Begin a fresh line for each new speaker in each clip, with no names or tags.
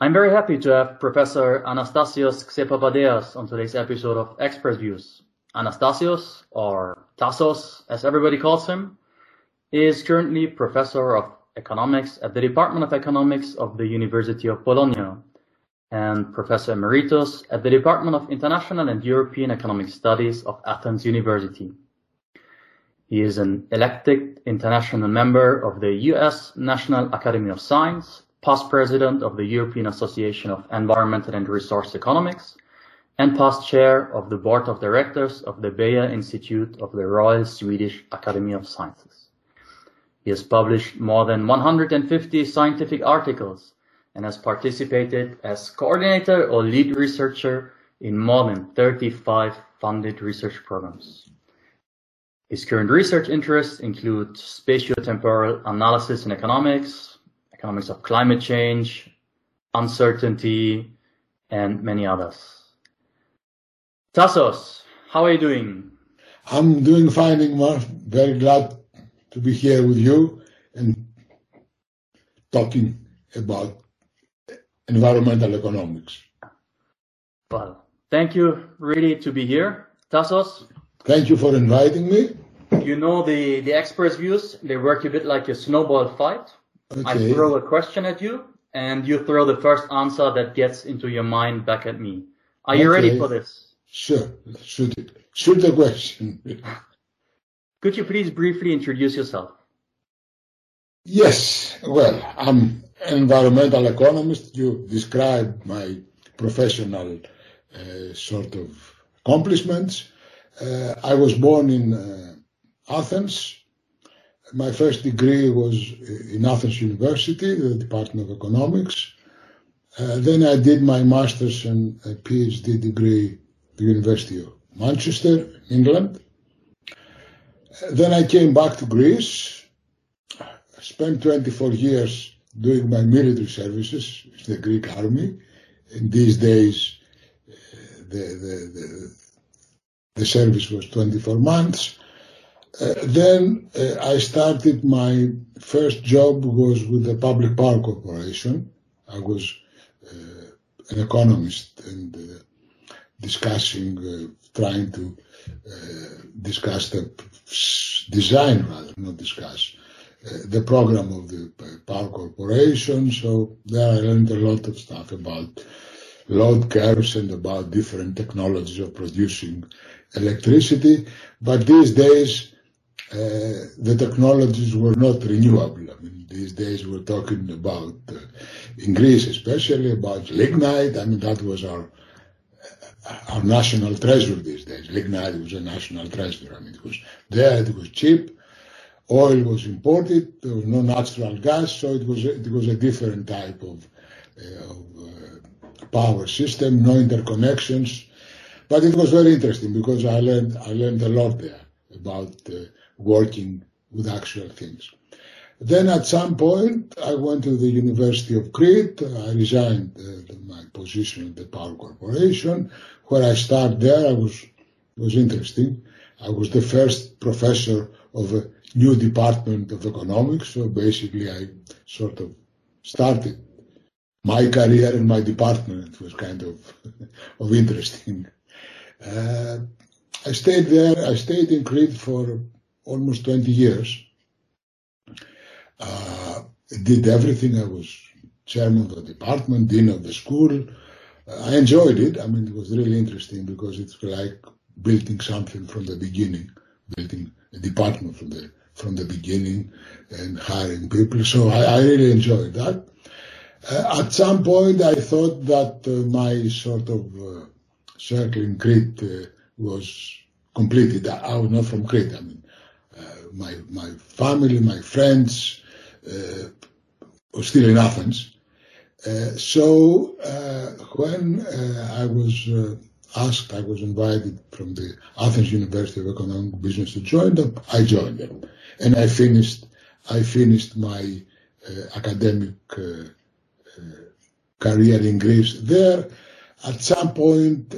I'm very happy to have Professor Anastasios Xepapadeas on today's episode of Expert Views. Anastasios, or Tassos as everybody calls him, is currently Professor of Economics at the Department of Economics of the University of Bologna and Professor Emeritus at the Department of International and European Economic Studies of Athens University. He is an elected international member of the U.S. National Academy of Science, past president of the European Association of Environmental and Resource Economics, and past chair of the board of directors of the Bea Institute of the Royal Swedish Academy of Sciences. He has published more than 150 scientific articles and has participated as coordinator or lead researcher in more than 35 funded research programs. His current research interests include spatiotemporal analysis in economics, economics of climate change, uncertainty, and many others. Tassos, how are you doing?
I'm doing fine, Ingmar. Very glad to be here with you and talking about environmental economics.
Well, thank you really to be here, Tassos.
Thank you for inviting me.
You know the experts' views, they work a bit like a snowball fight. Okay. I throw a question at you, and you throw the first answer that gets into your mind back at me. Are you ready for this?
Sure. Shoot the question.
Could you please briefly introduce yourself?
Yes. Well, I'm an environmental economist. You described my professional sort of accomplishments. I was born in Athens. My first degree was in Athens University, the Department of Economics. Then I did my master's and a PhD degree at the University of Manchester, England. Then I came back to Greece. I spent 24 years doing my military services in the Greek army. In these days, the service was 24 months. Then I started my first job was with the Public Power Corporation. I was an economist and trying to discuss the design, rather, not discuss, the program of the Power Corporation. So there I learned a lot of stuff about load curves and about different technologies of producing electricity. But these days, the technologies were not renewable. I mean, these days we're talking about, in Greece especially, about lignite. I mean, that was our national treasure these days. Lignite was a national treasure. I mean, it was there, it was cheap. Oil was imported, there was no natural gas, so it was a different type of power system, no interconnections. But it was very interesting because I learned a lot there about working with actual things. Then at some point I went to the University of Crete. I resigned my position at the Power Corporation. Where I started there, it was interesting. I was the first professor of a new department of economics, so basically I sort of started my career in my department. It was kind of interesting. I stayed there. I stayed in Crete for almost 20 years. Did everything. I was chairman of the department, dean of the school. I enjoyed it. I mean, it was really interesting because it's like building something from the beginning, building a department from the beginning and hiring people. So I really enjoyed that. At some point, I thought that my sort of circle in Crete was completed. I was not from Crete. I mean, my family, my friends were still in Athens. So when I was asked, I was invited from the Athens University of Economic Business to join them. I joined them, and I finished my academic career in Greece there. At some point,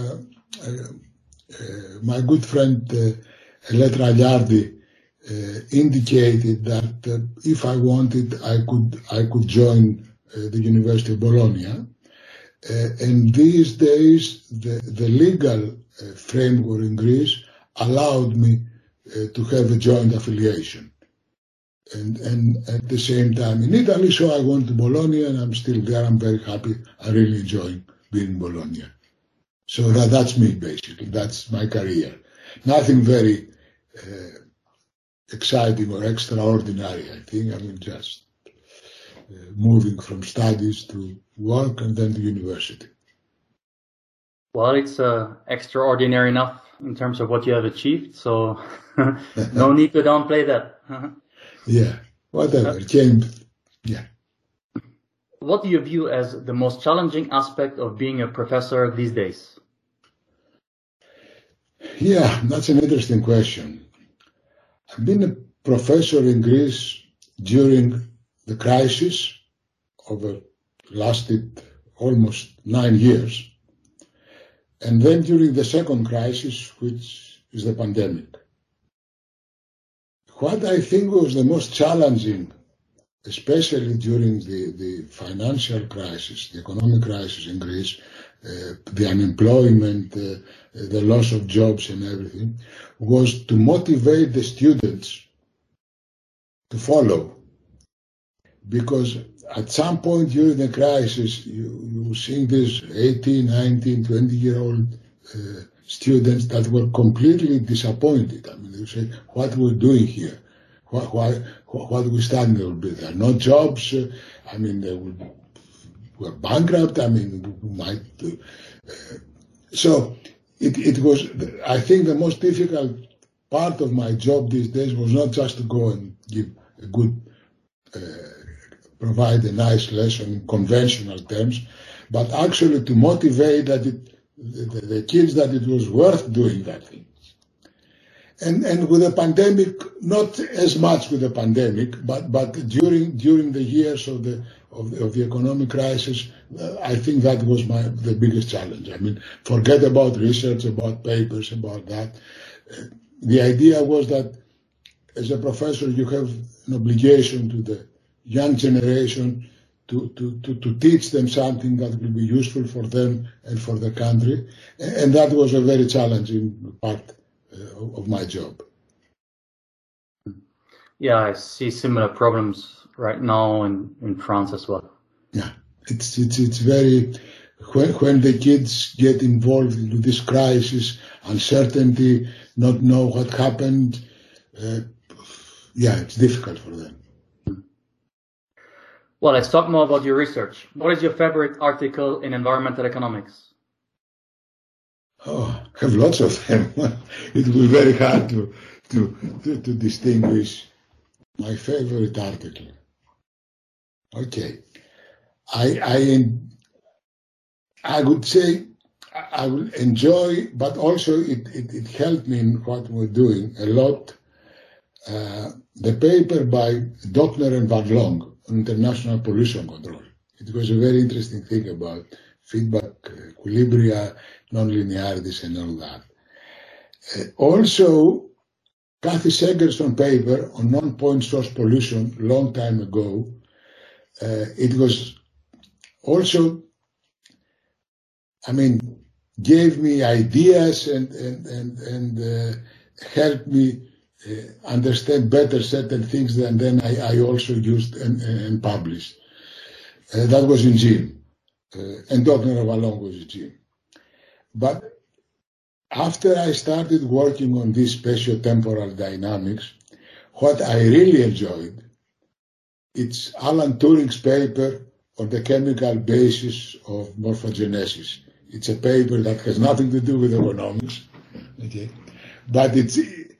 my good friend Eletra Aliardi indicated that if I wanted, I could join the University of Bologna. And these days, the legal framework in Greece allowed me to have a joint affiliation. And at the same time in Italy, so I went to Bologna and I'm still there. I'm very happy. I really enjoy being in Bologna. So that's me, basically. That's my career. Nothing very exciting or extraordinary, I think. I mean, just moving from studies to work and then to university.
Well, it's extraordinary enough in terms of what you have achieved, so no need to downplay that.
Yeah, whatever. Yeah.
What do you view as the most challenging aspect of being a professor these days?
Yeah, that's an interesting question. I've been a professor in Greece during the crisis lasted almost 9 years. And then during the second crisis, which is the pandemic. What I think was the most challenging, especially during the financial crisis, the economic crisis in Greece, the unemployment, the loss of jobs and everything, was to motivate the students to follow. Because at some point during the crisis, you see these 18, 19, 20-year-old students that were completely disappointed. I mean, they say, what we're doing here? What we studying? There will be there are no jobs. I mean, we're bankrupt. I mean, we might. So it was. I think the most difficult part of my job these days was not just to go and give a good, provide a nice lesson in conventional terms, but actually to motivate the kids that it was worth doing that thing. And with the pandemic, not as much with the pandemic, but during the years of the economic crisis, I think that was the biggest challenge. I mean, forget about research, about papers, about that. The idea was that as a professor, you have an obligation to the young generation to teach them something that will be useful for them and for the country. And that was a very challenging part of my job.
Yeah, I see similar problems right now in France as well.
Yeah, it's very, when the kids get involved in this crisis, uncertainty, not know what happened, it's difficult for them.
Well, let's talk more about your research. What is your favorite article in environmental economics?
Oh, I have lots of them. It will be very hard to distinguish my favorite article. Okay. I would say I will enjoy, but also it helped me in what we're doing a lot. The paper by Dockner and Van Long on international pollution control. It was a very interesting thing about feedback, equilibria, non-linearities and all that. Also, Kathy Segerson paper on non-point source pollution long time ago. It was also, gave me ideas and helped me understand better certain things than then I also used and published. That was in GIM. And Dockner and Van Long was in GIM. But after I started working on this spatiotemporal dynamics, what I really enjoyed, it's Alan Turing's paper on the chemical basis of morphogenesis. It's a paper that has nothing to do with economics, okay? But it's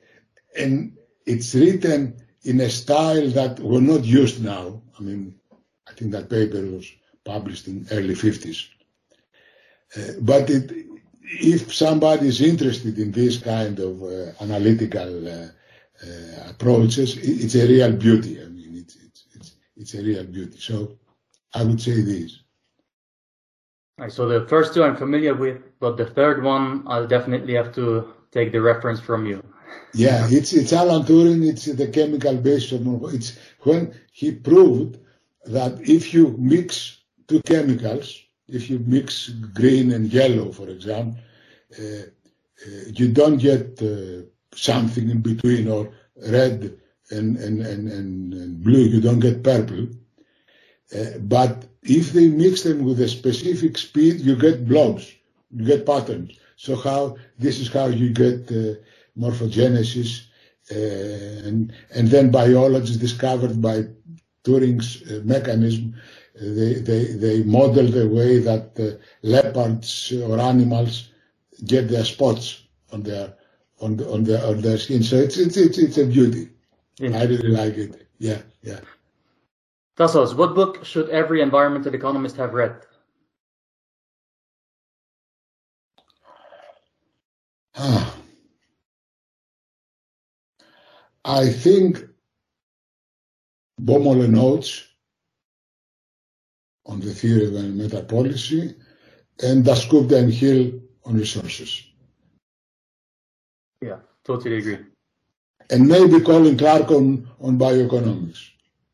written in a style that we're not used now. I think that paper was published in early 50s. But if somebody is interested in this kind of analytical approaches, it's a real beauty. It's a real beauty. So I would say this.
Right, so the first two I'm familiar with, but the third one I'll definitely have to take the reference from you.
Yeah, it's Alan Turing. It's the chemical basis of it's when he proved that if you mix two chemicals, if you mix green and yellow, for example, you don't get something in between, or red and blue, you don't get purple. But if they mix them with a specific speed, you get blobs, you get patterns. So this is how you get morphogenesis, and then biologists discovered by Turing's mechanism, they model the way that leopards or animals get their spots on their skin. So it's a beauty. I really like it. Yeah.
Tassos, what book should every environmental economist have read?
I think Baumol and Oates on the theory of environmental policy, and Dasgupta and Hill on resources.
Yeah, totally agree.
And maybe Colin Clark on bioeconomics.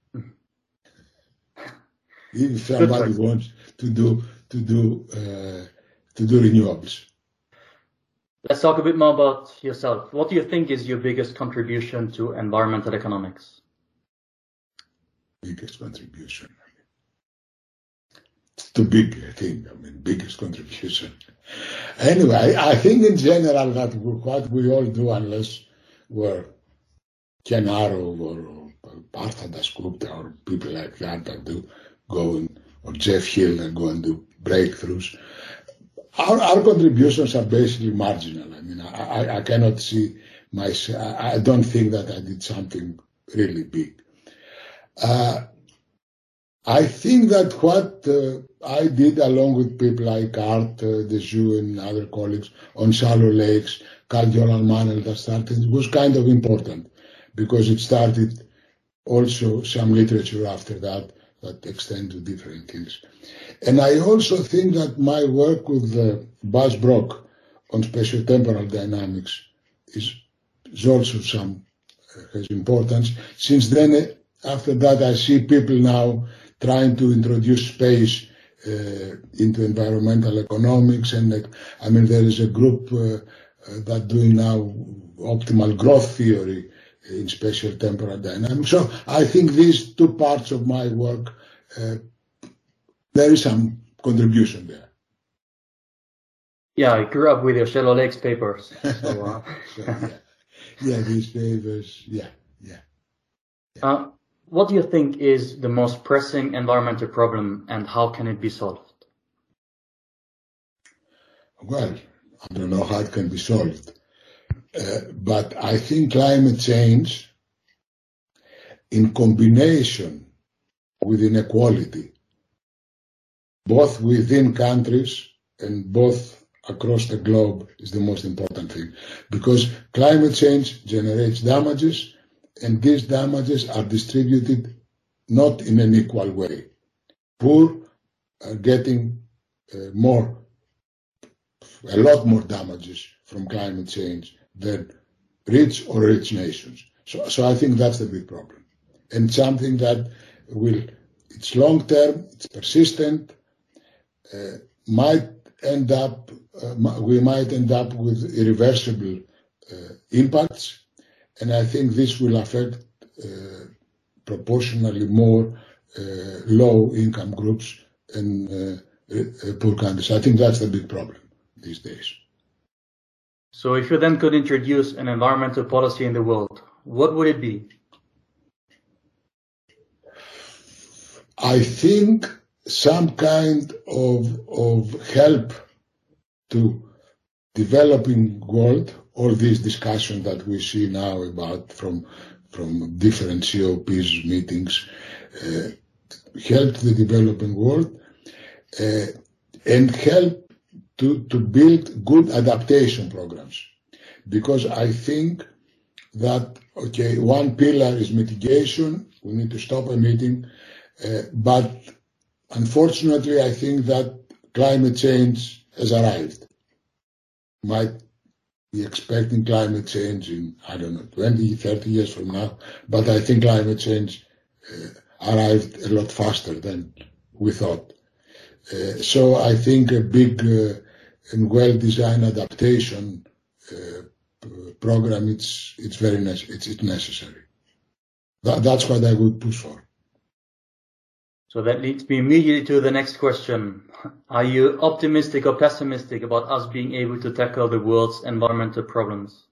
If somebody wants to do renewables.
Let's talk a bit more about yourself. What do you think is your biggest contribution to environmental economics?
Biggest contribution. It's too big, I think. Biggest contribution. Anyway, I think in general that what we all do, unless we're Ken Arrow or Partha Dasgupta or people like that do go or Jeff Hill that go and do breakthroughs, our contributions are basically marginal. I cannot see myself. I don't think that I did something really big. I think that what I did, along with people like Art Desu and other colleagues on shallow lakes, Carl-Johan Manel, that started, was kind of important, because it started also some literature after that extend to different things. And I also think that my work with Bas Brock on spatiotemporal dynamics is also has importance. Since then, after that, I see people now trying to introduce space into environmental economics, and there is a group that doing now optimal growth theory in spatiotemporal dynamics. So I think these two parts of my work, there is some contribution there.
Yeah, I grew up with your Shallow Lakes papers. So,
these papers,
what do you think is the most pressing environmental problem, and how can it be solved?
Well, I don't know how it can be solved, but I think climate change, in combination with inequality, both within countries and both across the globe, is the most important thing. Because climate change generates damages, and these damages are distributed not in an equal way. Poor are getting a lot more damages from climate change than rich or rich nations. So I think that's the big problem. And something that it's long term, it's persistent, we might end up with irreversible impacts. And I think this will affect proportionally more low-income groups and poor countries. I think that's the big problem these days.
So if you then could introduce an environmental policy in the world, what would it be?
I think some kind of help to developing world. All these discussions that we see now about from different COPs meetings help the developing world and help to build good adaptation programs. Because I think that, one pillar is mitigation, we need to stop emitting, but unfortunately I think that climate change has arrived. Might be expecting climate change in, 20, 30 years from now, but I think climate change arrived a lot faster than we thought. So I think a big and well-designed adaptation program, it's necessary. That's what I would push for.
So that leads me immediately to the next question. Are you optimistic or pessimistic about us being able to tackle the world's environmental problems?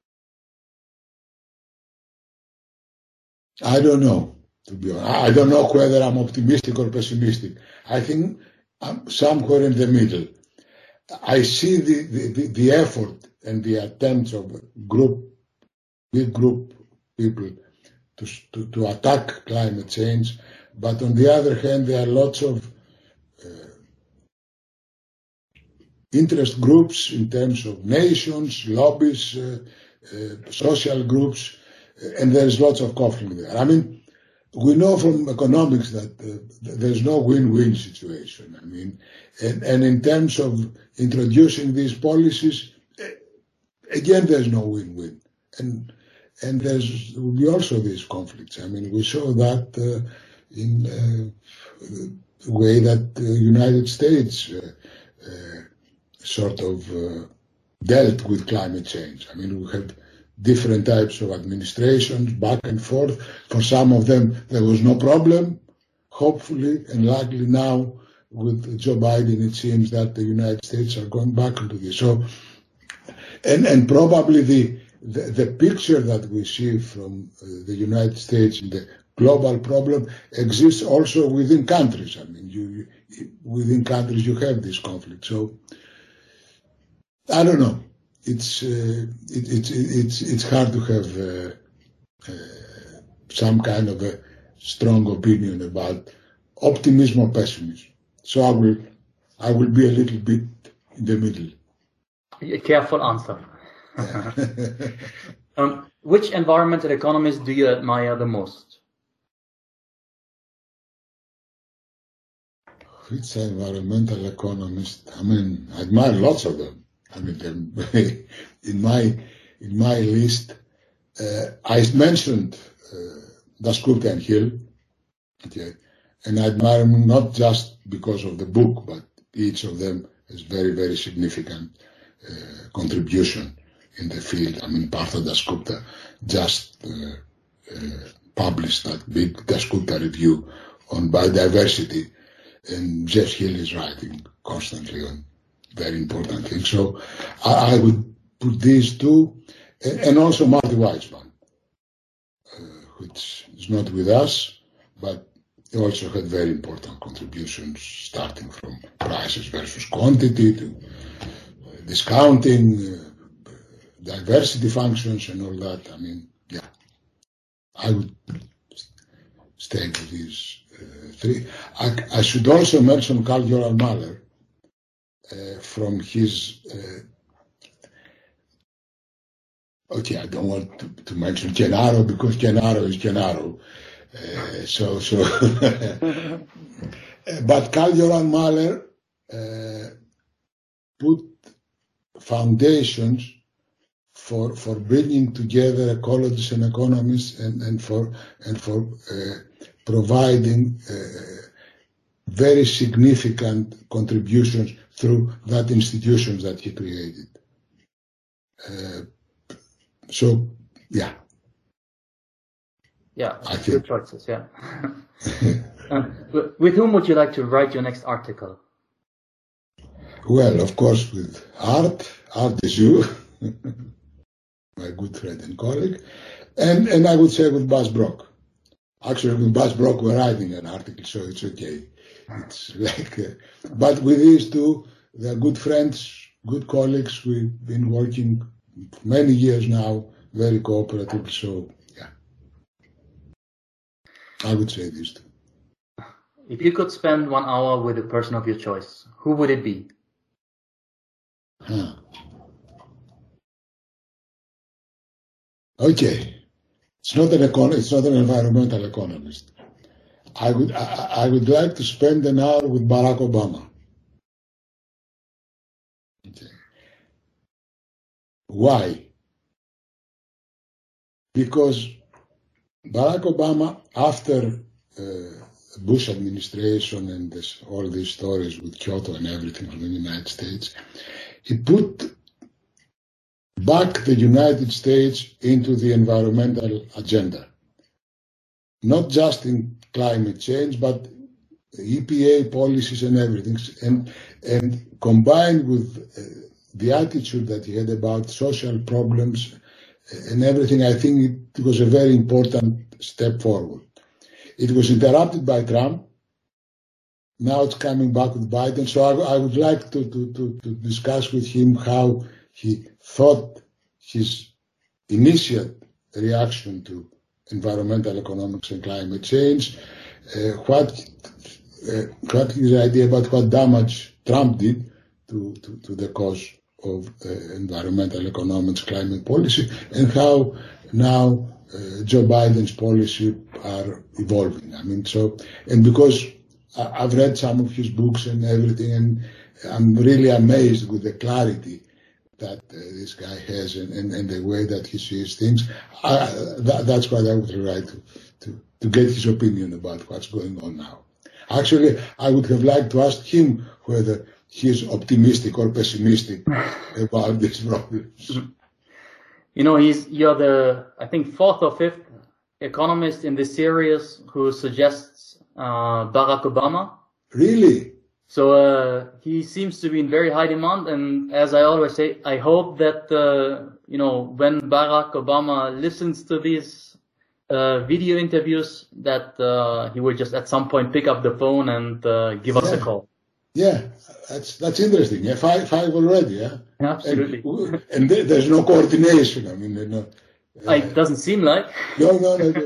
I don't know, to be honest. I don't know whether I'm optimistic or pessimistic. I think I'm somewhere in the middle. I see the effort and the attempts of big group people to attack climate change, but on the other hand, there are lots of interest groups in terms of nations, lobbies, social groups, and there's lots of conflict there. I mean, we know from economics that there's no win-win situation. I mean, and in terms of introducing these policies, again, there's no win-win. And there's will be also these conflicts. I mean, we saw that in the way that the United States sort of dealt with climate change. I mean, we had different types of administrations back and forth. For some of them, there was no problem. Hopefully, and likely now, with Joe Biden, it seems that the United States are going back into this. So, and probably the picture that we see from the United States in the global problem exists also within countries. I mean, within countries you have this conflict. So, I don't know. It's hard to have some kind of a strong opinion about optimism or pessimism. So I will be a little bit in the middle.
A careful answer. Which environmental economist do you admire the most?
Which environmental economist? I mean, I admire lots of them. I mean, in my list, I mentioned Dasgupta and Hill, okay, and I admire them not just because of the book, but each of them has very, very significant contribution in the field. I mean, Partha Dasgupta just published that big Dasgupta review on biodiversity, and Jeff Hill is writing constantly on very important things. So I would put these two, and also Marty Weissman, which is not with us, but he also had very important contributions, starting from prices versus quantity to discounting, diversity functions and all that. I mean, yeah, I would stay with these three. I should also mention Karl-Göran Mahler, from his, okay, I don't want to mention Gennaro because Gennaro is Gennaro. But Karl-Göran Mahler put foundations for bringing together ecologists and economists and for providing very significant contributions through that institutions that he created. So, yeah.
Yeah, good choices, yeah. With whom would you like to write your next article?
Well, of course, with Art Desu, my good friend and colleague, and I would say with Bas Brock. Actually, with Bas Brock, we're writing an article, so it's okay. It's like, but with these two, they're good friends, good colleagues. We've been working many years now, very cooperative. So, yeah, I would say these two.
If you could spend 1 hour with a person of your choice, who would it be?
Okay, it's not an environmental economist. I would like to spend an hour with Barack Obama. Okay. Why? Because Barack Obama, after Bush administration and all these stories with Kyoto and everything from the United States, he put back the United States into the environmental agenda, not just in climate change, but EPA policies and everything, and combined with the attitude that he had about social problems and everything, I think it was a very important step forward. It was interrupted by Trump. Now it's coming back with Biden. So I would like to discuss with him how he thought his initial reaction to environmental economics and climate change, what his idea about what damage Trump did to the cause of environmental economics, climate policy, and how now Joe Biden's policy are evolving. I mean, so, and because I've read some of his books and everything, and I'm really amazed with the clarity that this guy has and the way that he sees things. That's what I would like to get his opinion about what's going on now. Actually, I would have liked to ask him whether he's optimistic or pessimistic about these problems.
You know, you're the, I think, fourth or fifth economist in this series who suggests Barack Obama.
Really?
So he seems to be in very high demand, and as I always say, I hope that when Barack Obama listens to these video interviews, that he will just at some point pick up the phone and give us a call.
Yeah, that's interesting. Yeah, five already. Yeah,
absolutely.
And there's no coordination. I mean,
it doesn't seem like.
No.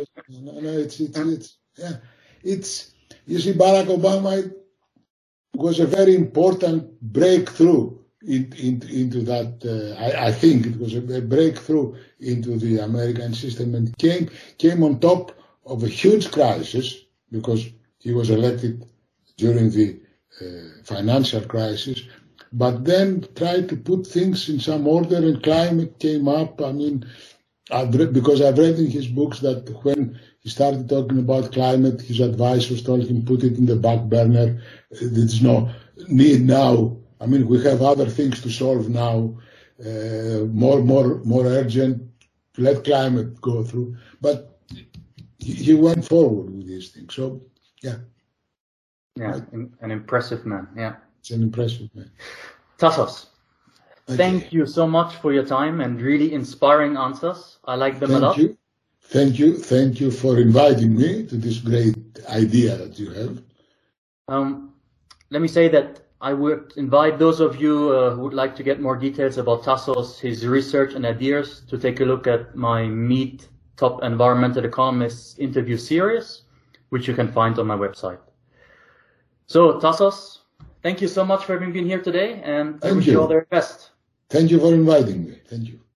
It's you see, Barack Obama was a very important breakthrough into that. I think it was a breakthrough into the American system, and came on top of a huge crisis because he was elected during the financial crisis, but then tried to put things in some order, and climate came up. I mean, because I've read in his books that when he started talking about climate, his advisors told him put it in the back burner. There's no need now. I mean, we have other things to solve now, more urgent. Let climate go through. But he went forward with these things. So, yeah.
Yeah, an impressive man. Yeah.
It's an impressive man.
Tassos, thank you so much for your time and really inspiring answers. I like them a lot.
Thank you for inviting me to this great idea that you have.
Let me say that I would invite those of you who would like to get more details about Tassos, his research and ideas, to take a look at my Meet Top Environmental Economists interview series, which you can find on my website. So, Tassos, thank you so much for having been here today, and I wish you all the best.
Thank you for inviting me. Thank you.